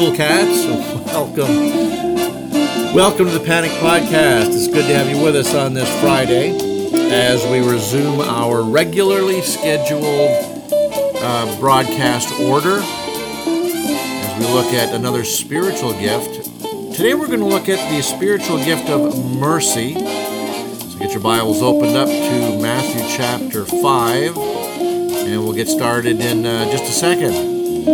Cool Cats. Welcome to the Panic Podcast. It's good to have you with us on this Friday as we resume our regularly scheduled broadcast order as we look at another spiritual gift. Today we're going to look at the spiritual gift of mercy. So get your Bibles opened up to Matthew chapter 5, and we'll get started in just a second.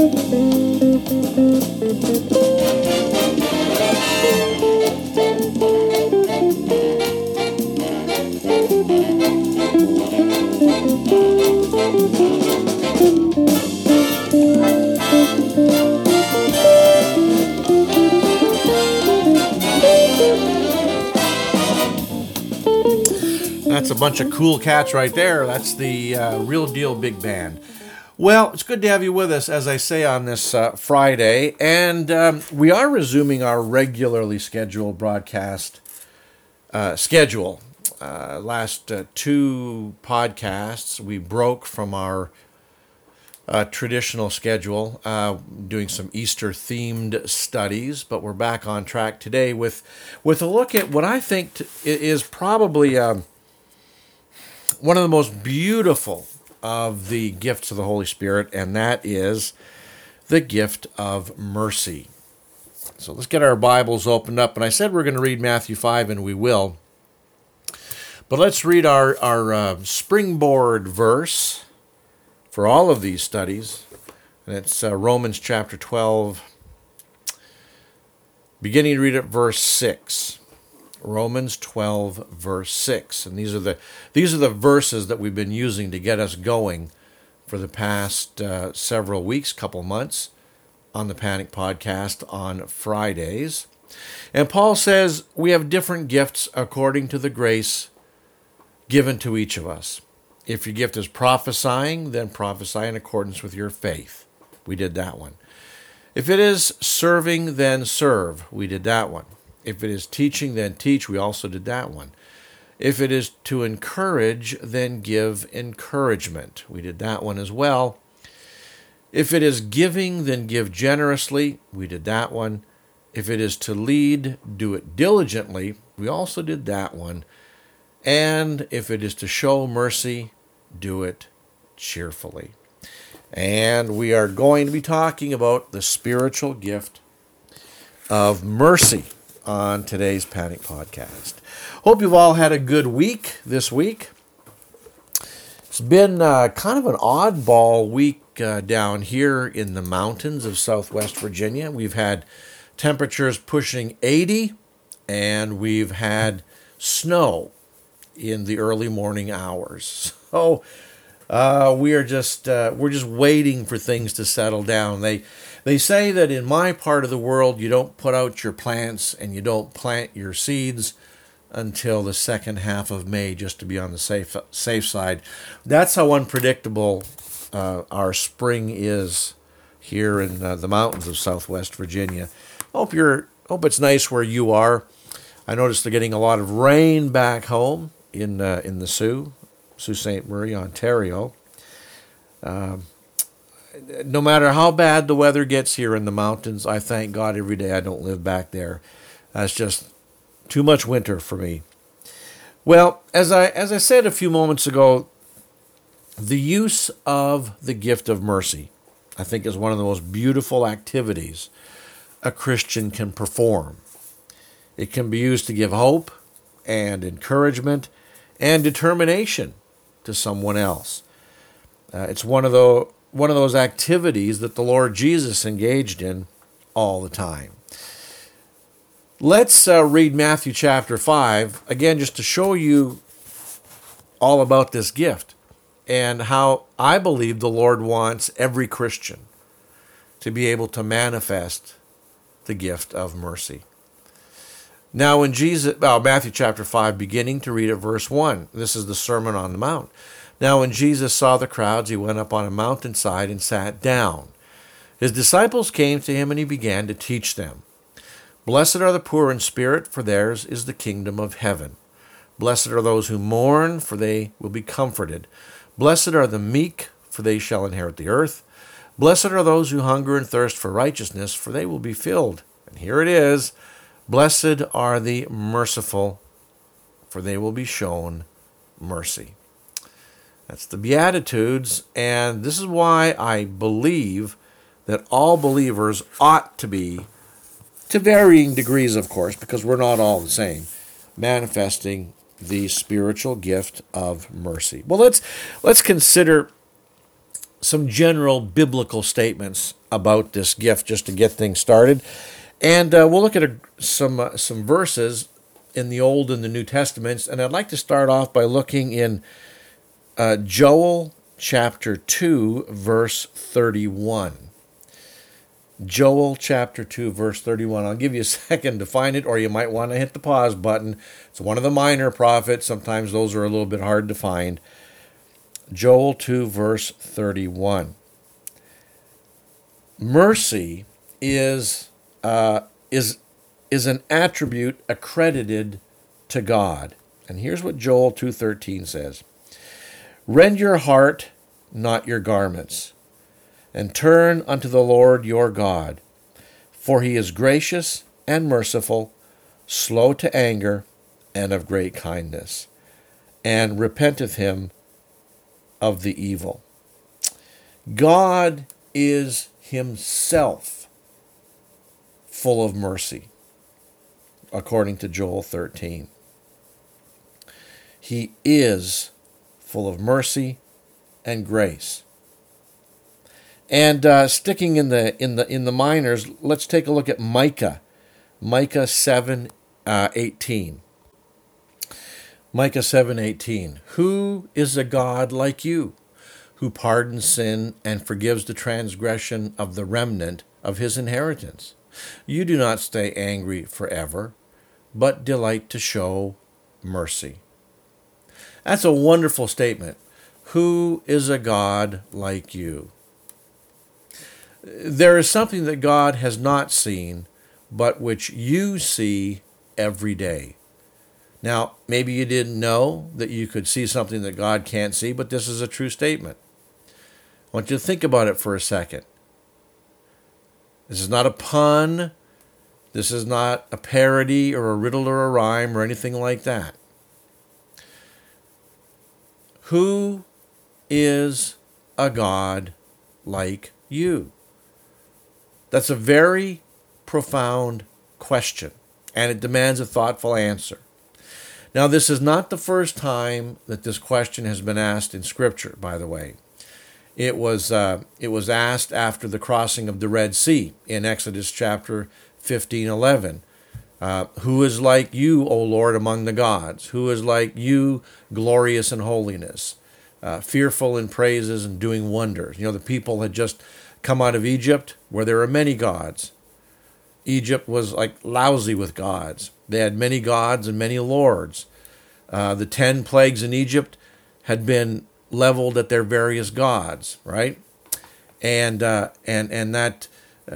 That's a bunch of cool cats right there. That's the Real Deal Big Band. Well, it's good to have you with us, as I say, on this Friday. And we are resuming our regularly scheduled broadcast schedule. Last two podcasts, we broke from our traditional schedule, doing some Easter-themed studies. But we're back on track today with a look at what I think is probably one of the most beautiful of the gifts of the Holy Spirit, and that is the gift of mercy. So let's get our Bibles opened up. And I said we're going to read Matthew 5, and we will. But let's read our springboard verse for all of these studies. And it's Romans chapter 12, beginning to read at verse 6. Romans 12, verse 6. And these are the verses that we've been using to get us going for the past several weeks, couple months, on the Panic Podcast on Fridays. And Paul says, we have different gifts according to the grace given to each of us. If your gift is prophesying, then prophesy in accordance with your faith. We did that one. If it is serving, then serve. We did that one. If it is teaching, then teach. We also did that one. If it is to encourage, then give encouragement. We did that one as well. If it is giving, then give generously. We did that one. If it is to lead, do it diligently. We also did that one. And if it is to show mercy, do it cheerfully. And we are going to be talking about the spiritual gift of mercy on today's Panic Podcast. Hope you've all had a good week this week. It's been kind of an oddball week down here in the mountains of Southwest Virginia. We've had temperatures pushing 80, and we've had snow in the early morning hours. So we're just waiting for things to settle down. They say that in my part of the world, you don't put out your plants and you don't plant your seeds until the second half of May, just to be on the safe side. That's how unpredictable our spring is here in the mountains of Southwest Virginia. Hope it's nice where you are. I noticed they're getting a lot of rain back home in the Sault Ste. Marie, Ontario. No matter how bad the weather gets here in the mountains, I thank God every day I don't live back there. That's just too much winter for me. Well, as I said a few moments ago, the use of the gift of mercy, I think, is one of the most beautiful activities a Christian can perform. It can be used to give hope and encouragement and determination to someone else. It's one of those activities that the Lord Jesus engaged in all the time. Let's read Matthew chapter 5, again, just to show you all about this gift and how I believe the Lord wants every Christian to be able to manifest the gift of mercy. Now, when Matthew chapter 5, beginning to read at verse 1, this is the Sermon on the Mount. Now, when Jesus saw the crowds, he went up on a mountainside and sat down. His disciples came to him, and he began to teach them. Blessed are the poor in spirit, for theirs is the kingdom of heaven. Blessed are those who mourn, for they will be comforted. Blessed are the meek, for they shall inherit the earth. Blessed are those who hunger and thirst for righteousness, for they will be filled. And here it is. Blessed are the merciful, for they will be shown mercy. That's the Beatitudes, and this is why I believe that all believers ought to be, to varying degrees, of course, because we're not all the same, manifesting the spiritual gift of mercy. Well, let's consider some general biblical statements about this gift just to get things started. And we'll look at some verses in the Old and the New Testaments. And I'd like to start off by looking in Joel chapter 2, verse 31. Joel chapter 2, verse 31. I'll give you a second to find it, or you might want to hit the pause button. It's one of the minor prophets. Sometimes those are a little bit hard to find. Joel 2, verse 31. Mercy is an attribute accredited to God. And here's what Joel 2:13 says. Rend your heart, not your garments, and turn unto the Lord your God, for he is gracious and merciful, slow to anger, and of great kindness, and repenteth him of the evil. God is himself full of mercy, according to Joel 13. He is full of mercy and grace. And sticking in the minors, let's take a look at Micah 7:18. Micah 7:18. Who is a God like you, who pardons sin and forgives the transgression of the remnant of his inheritance? You do not stay angry forever, but delight to show mercy. That's a wonderful statement. Who is a God like you? There is something that God has not seen, but which you see every day. Now, maybe you didn't know that you could see something that God can't see, but this is a true statement. I want you to think about it for a second. This is not a pun. This is not a parody or a riddle or a rhyme or anything like that. Who is a God like you? That's a very profound question, and it demands a thoughtful answer. Now, this is not the first time that this question has been asked in Scripture, by the way. It was asked after the crossing of the Red Sea in Exodus chapter 15:11. Who is like you, O Lord, among the gods? Who is like you, glorious in holiness, fearful in praises and doing wonders? You know, the people had just come out of Egypt, where there are many gods. Egypt was like lousy with gods. They had many gods and many lords. The 10 plagues in Egypt had been leveled at their various gods, right? And that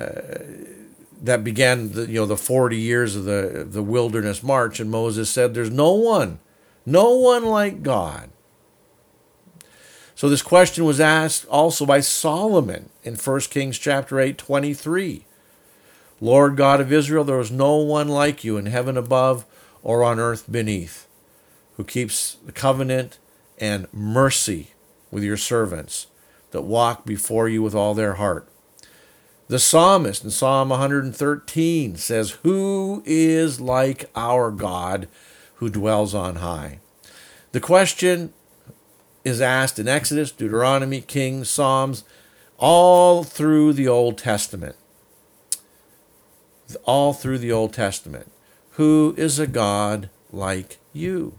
began the 40 years of the wilderness march. And Moses said, "There's no one like God." So this question was asked also by Solomon in 1 Kings chapter 8:23. Lord God of Israel, there is no one like you in heaven above or on earth beneath, who keeps the covenant and mercy with your servants that walk before you with all their heart. The psalmist in Psalm 113 says, "Who is like our God who dwells on high?" The question is asked in Exodus, Deuteronomy, Kings, Psalms, all through the Old Testament. All through the Old Testament. Who is a God like you?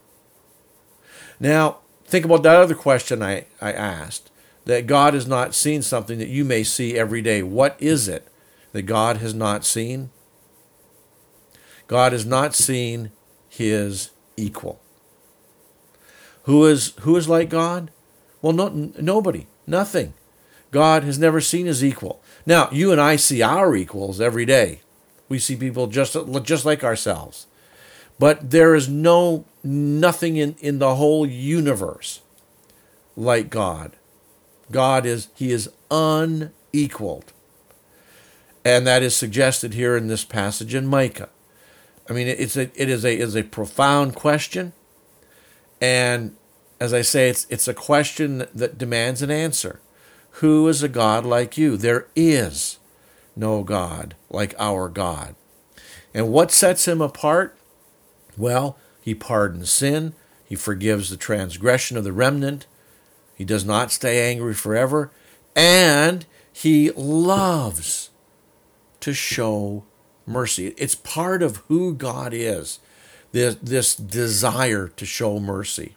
Now, think about that other question I asked, that God has not seen something that you may see every day. What is it that God has not seen? God has not seen his equal. Who is like God? Well, nobody, nothing. God has never seen his equal. Now, you and I see our equals every day. We see people just like ourselves. But there is nothing in the whole universe like God. He is unequaled. And that is suggested here in this passage in Micah. I mean, it is a profound question. And as I say, it's a question that demands an answer. Who is a God like you? There is no God like our God. And what sets him apart? Well, he pardons sin. He forgives the transgression of the remnant. He does not stay angry forever. And he loves to show mercy. It's part of who God is, this desire to show mercy.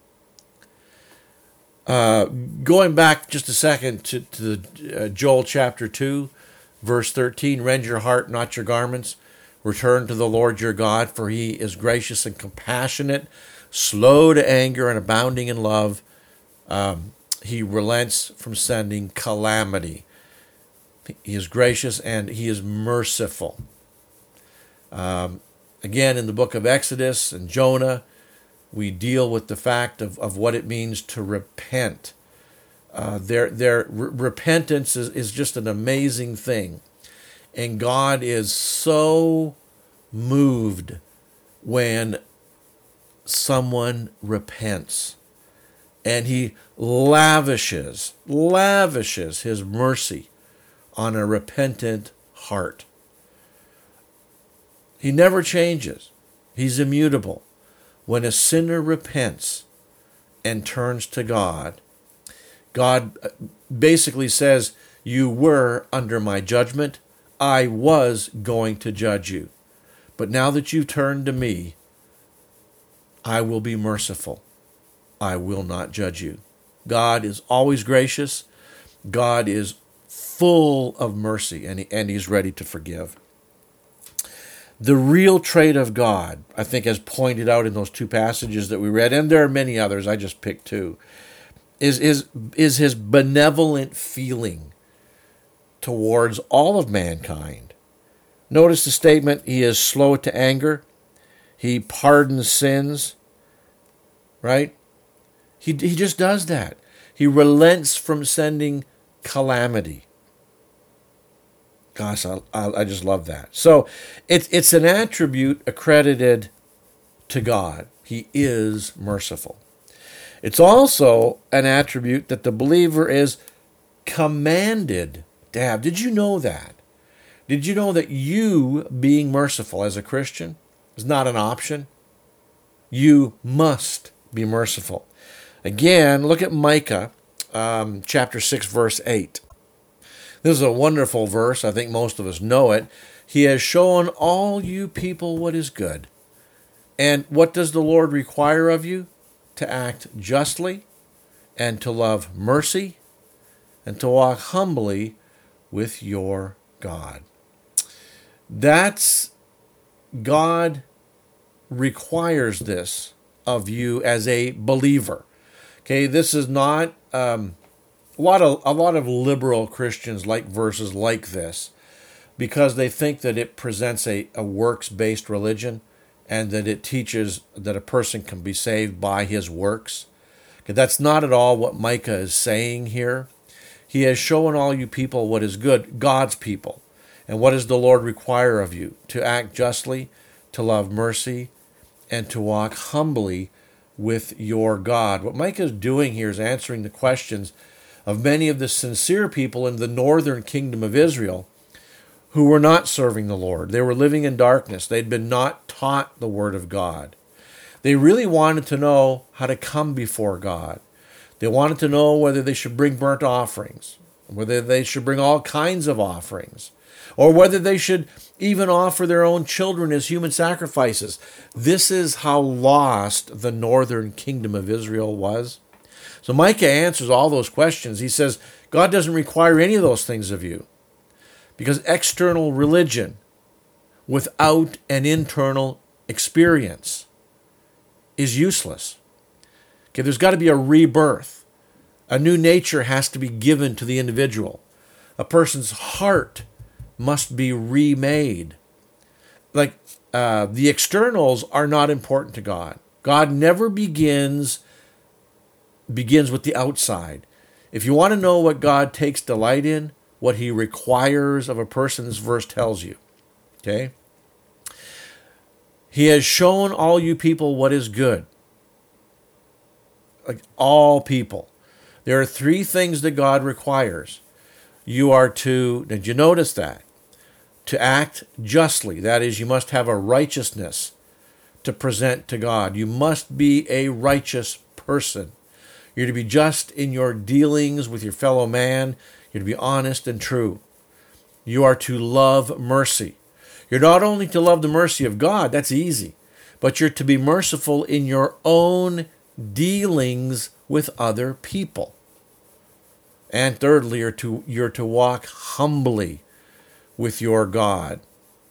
Going back just a second to Joel chapter 2, verse 13, rend your heart, not your garments. Return to the Lord your God, for he is gracious and compassionate, slow to anger and abounding in love. He relents from sending calamity. He is gracious and he is merciful. Again, in the book of Exodus and Jonah, we deal with the fact of what it means to repent. Their repentance is just an amazing thing. And God is so moved when someone repents. And he lavishes his mercy on a repentant heart. He never changes. He's immutable. When a sinner repents and turns to God, God basically says, you were under my judgment. I was going to judge you. But now that you've turned to me, I will be merciful. I will not judge you. God is always gracious. God is full of mercy, and he's ready to forgive. The real trait of God, I think, as pointed out in those two passages that we read, and there are many others, I just picked two, is his benevolent feeling towards all of mankind. Notice the statement, he is slow to anger. He pardons sins, right? He just does that. He relents from sending calamity. Gosh, I just love that. So it's an attribute accredited to God. He is merciful. It's also an attribute that the believer is commanded to have. Did you know that? Did you know that you being merciful as a Christian is not an option? You must be merciful. Again, look at Micah chapter 6, verse 8. This is a wonderful verse. I think most of us know it. He has shown all you people what is good. And what does the Lord require of you? To act justly and to love mercy and to walk humbly with your God. That's God requires this of you as a believer. Okay, this is not a lot of liberal Christians like verses like this because they think that it presents a works-based religion and that it teaches that a person can be saved by his works. Okay, that's not at all what Micah is saying here. He has shown all you people what is good, God's people. And what does the Lord require of you? To act justly, to love mercy, and to walk humbly with your God. What Micah is doing here is answering the questions of many of the sincere people in the northern kingdom of Israel who were not serving the Lord. They were living in darkness. They'd been not taught the word of God. They really wanted to know how to come before God. They wanted to know whether they should bring burnt offerings, whether they should bring all kinds of offerings, or whether they should even offer their own children as human sacrifices. This is how lost the northern kingdom of Israel was. So Micah answers all those questions. He says, God doesn't require any of those things of you because external religion without an internal experience is useless. Okay, there's got to be a rebirth. A new nature has to be given to the individual. A person's heart must be remade. Like the externals are not important to God. God never begins with the outside. If you want to know what God takes delight in, what he requires of a person, this verse tells you. Okay? He has shown all you people what is good. Like all people. There are 3 things that God requires. You are to, did you notice that? To act justly. That is, you must have a righteousness to present to God. You must be a righteous person. You're to be just in your dealings with your fellow man. You're to be honest and true. You are to love mercy. You're not only to love the mercy of God, that's easy, but you're to be merciful in your own dealings with other people. And thirdly, you're to walk humbly with your God.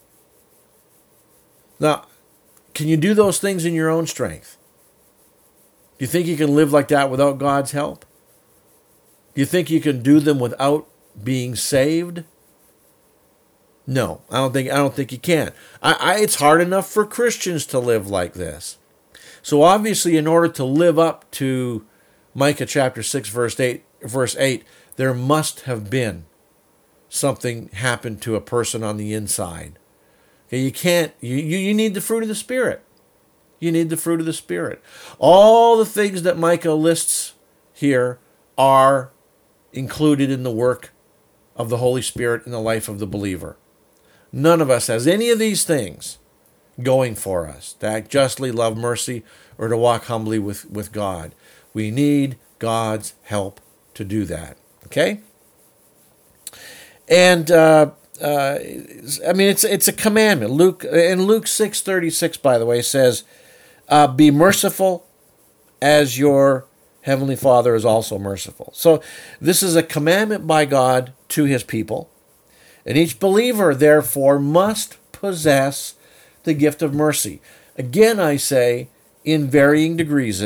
Now, can you do those things in your own strength? Do you think you can live like that without God's help? Do you think you can do them without being saved? No, I don't think you can. It's hard enough for Christians to live like this. So obviously, in order to live up to Micah chapter 6, verse 8, there must have been something happen to a person on the inside. Okay, you need the fruit of the Spirit. You need the fruit of the Spirit. All the things that Micah lists here are included in the work of the Holy Spirit in the life of the believer. None of us has any of these things going for us, to act justly, love mercy, or to walk humbly with God. We need God's help to do that. Okay? And it's a commandment. Luke 6:36, by the way, says, "Be merciful, as your heavenly Father is also merciful." So this is a commandment by God to his people. And each believer, therefore, must possess the gift of mercy. Again, I say, in varying degrees,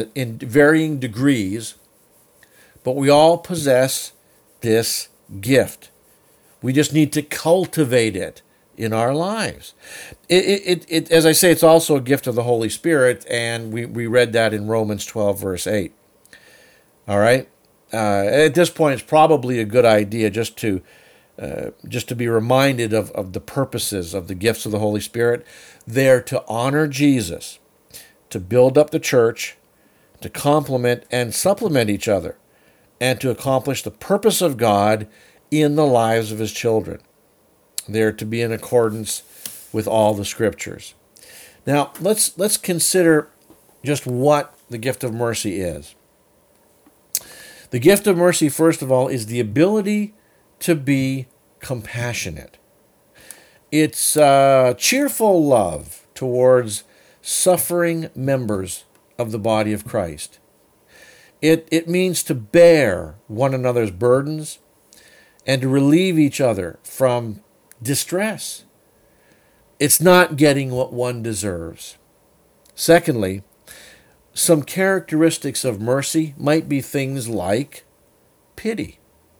but we all possess this gift. We just need to cultivate it in our lives. As I say, it's also a gift of the Holy Spirit, and we read that in Romans 12, verse 8. All right? At this point, it's probably a good idea just to be reminded of the purposes of the gifts of the Holy Spirit. They're to honor Jesus, to build up the church, to complement and supplement each other, and to accomplish the purpose of God in the lives of his children. They're to be in accordance with all the Scriptures. Now, let's consider just what the gift of mercy is. The gift of mercy, first of all, is the ability to be compassionate. It's cheerful love towards suffering members of the body of Christ. It means to bear one another's burdens and to relieve each other from distress. It's not getting what one deserves. Secondly, some characteristics of mercy might be things like pity,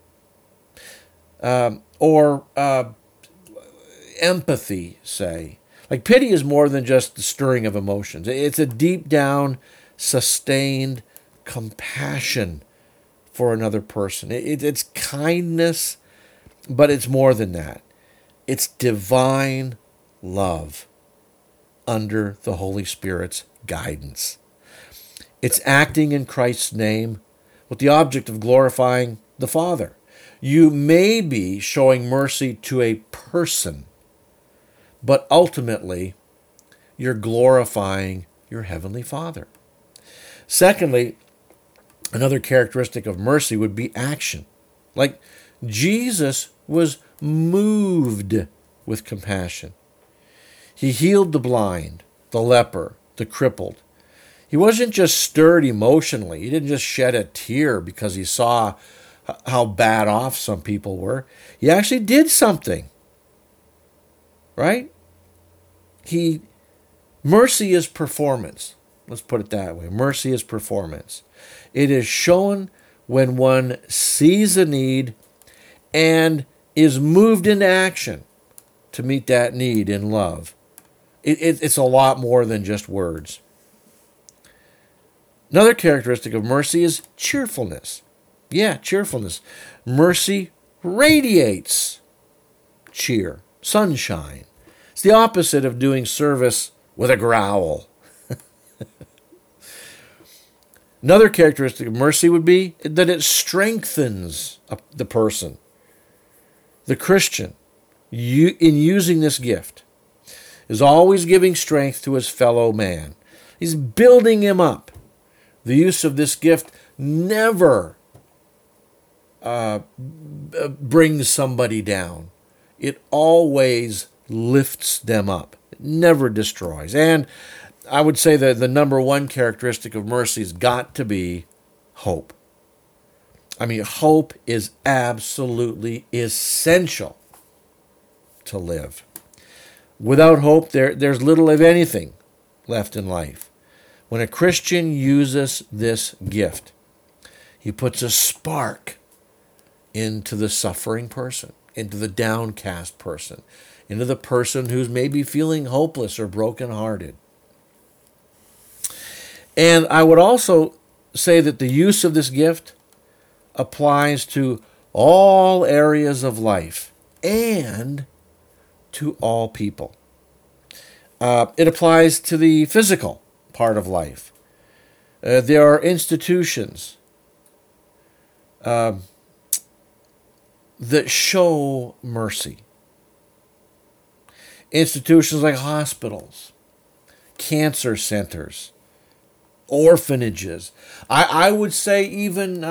or empathy, say. Like pity is more than just the stirring of emotions. It's a deep down, sustained compassion for another person. It's kindness, but it's more than that. It's divine love under the Holy Spirit's guidance. It's acting in Christ's name with the object of glorifying the Father. You may be showing mercy to a person, but ultimately, you're glorifying your Heavenly Father. Secondly, another characteristic of mercy would be action. Like Jesus was moved with compassion. He healed the blind, the leper, the crippled. He wasn't just stirred emotionally. He didn't just shed a tear because he saw how bad off some people were. He actually did something. Right? Mercy is performance. Let's put it that way. Mercy is performance. It is shown when one sees a need and is moved into action to meet that need in love. It's a lot more than just words. Another characteristic of mercy is cheerfulness. Yeah, cheerfulness. Mercy radiates cheer, sunshine. It's the opposite of doing service with a growl. Another characteristic of mercy would be that it strengthens the person. The Christian, in using this gift, is always giving strength to his fellow man. He's building him up. The use of this gift never brings somebody down. It always lifts them up. It never destroys. And I would say that the number one characteristic of mercy has got to be hope. I mean, hope is absolutely essential to live. Without hope, there's little of anything left in life. When a Christian uses this gift, he puts a spark into the suffering person, into the downcast person, into the person who's maybe feeling hopeless or brokenhearted. And I would also say that the use of this gift applies to all areas of life and to all people. It applies to the physical part of life. There are institutions that show mercy. Institutions like hospitals, cancer centers, orphanages. I would say even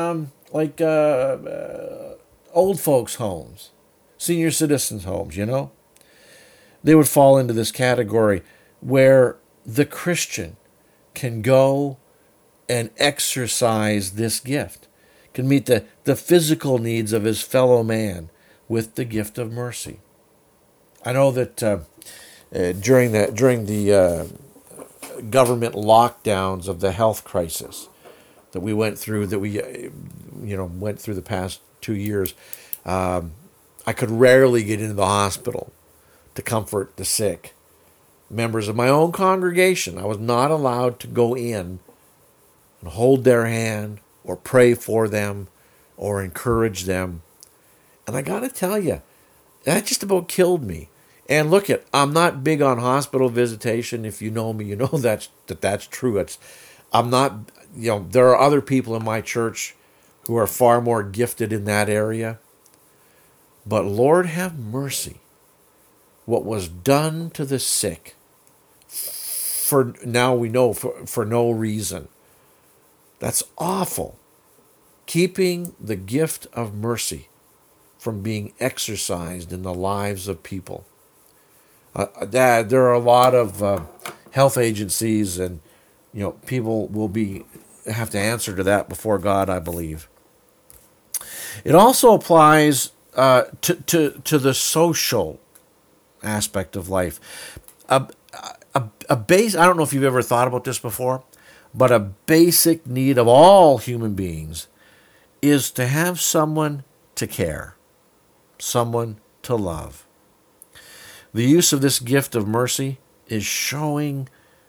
old folks' homes, senior citizens' homes, They would fall into this category where the Christian can go and exercise this gift, can meet the physical needs of his fellow man with the gift of mercy. I know that during the government lockdowns of the health crisis that we went through, went through the past 2 years, I could rarely get into the hospital to comfort the sick. Members of my own congregation, I was not allowed to go in and hold their hand or pray for them or encourage them. And I got to tell you, that just about killed me. And look, I'm not big on hospital visitation. If you know me, you know that's true. I'm not, there are other people in my church who are far more gifted in that area. But Lord have mercy. What was done to the sick, for now we know for no reason. That's awful. Keeping the gift of mercy from being exercised in the lives of people. There are a lot of health agencies, and people will have to answer to that before God, I believe. It also applies to the social aspect of life. A base. I don't know if you've ever thought about this before, but a basic need of all human beings is to have someone to care, someone to love. The use of this gift of mercy is showing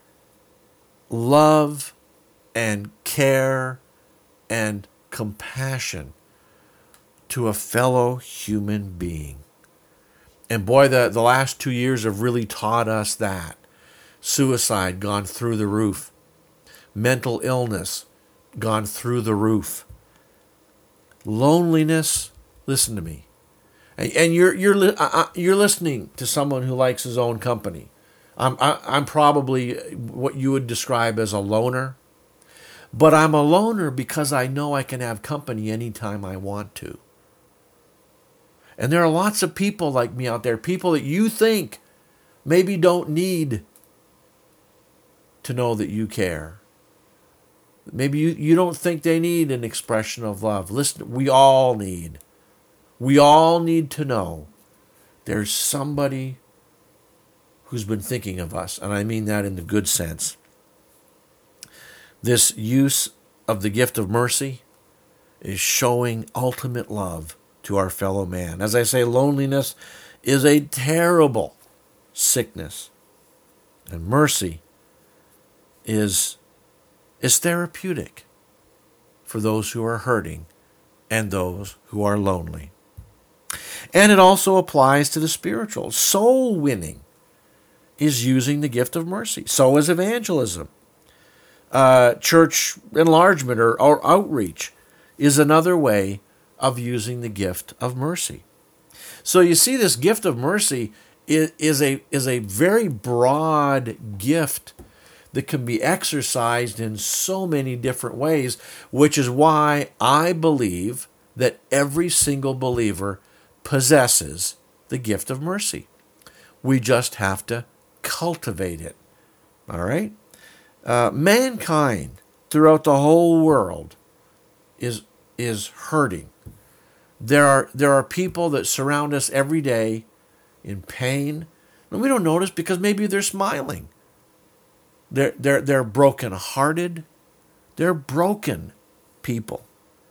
love and care and compassion to a fellow human being. And boy, the last 2 years have really taught us that. Suicide gone through the roof. Mental illness gone through the roof. Loneliness, listen to me. And you're listening to someone who likes his own company. I'm probably what you would describe as a loner. But I'm a loner because I know I can have company anytime I want to. And there are lots of people like me out there, people that you think maybe don't need to know that you care. Maybe you don't think they need an expression of love. Listen, we all need to know there's somebody who's been thinking of us, and I mean that in the good sense. This use of the gift of mercy is showing ultimate love to our fellow man. As I say, loneliness is a terrible sickness, and mercy is therapeutic for those who are hurting and those who are lonely. And it also applies to the spiritual. Soul winning is using the gift of mercy. So is evangelism. Church enlargement or outreach is another way of using the gift of mercy. So you see, this gift of mercy is a very broad gift that can be exercised in so many different ways, which is why I believe that every single believer possesses the gift of mercy. We just have to cultivate it. All right? Mankind throughout the whole world is hurting. There are people that surround us every day in pain, and we don't notice because maybe they're smiling. They're broken-hearted. They're broken people.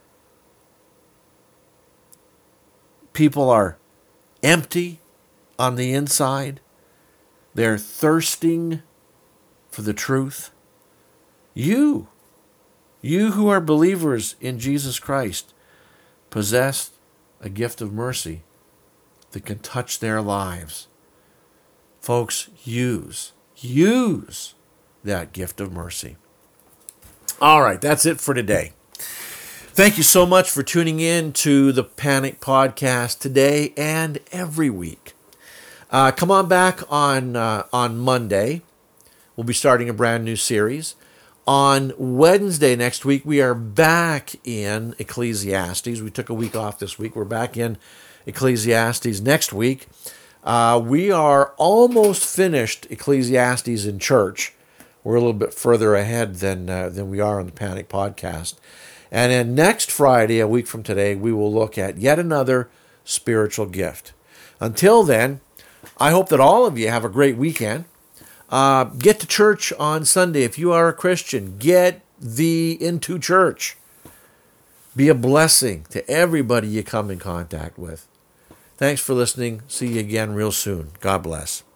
People are empty on the inside. They're thirsting for the truth. You who are believers in Jesus Christ, possess a gift of mercy that can touch their lives. Folks, use that gift of mercy. All right, that's it for today. Thank you so much for tuning in to the Panic Podcast today and every week. Come on back on Monday. We'll be starting a brand new series. On Wednesday next week, we are back in Ecclesiastes. We took a week off this week. We're back in Ecclesiastes next week. We are almost finished Ecclesiastes in church. We're a little bit further ahead than we are on the Panic Podcast. And then next Friday, a week from today, we will look at yet another spiritual gift. Until then, I hope that all of you have a great weekend. Get to church on Sunday. If you are a Christian, get thee into church. Be a blessing to everybody you come in contact with. Thanks for listening. See you again real soon. God bless.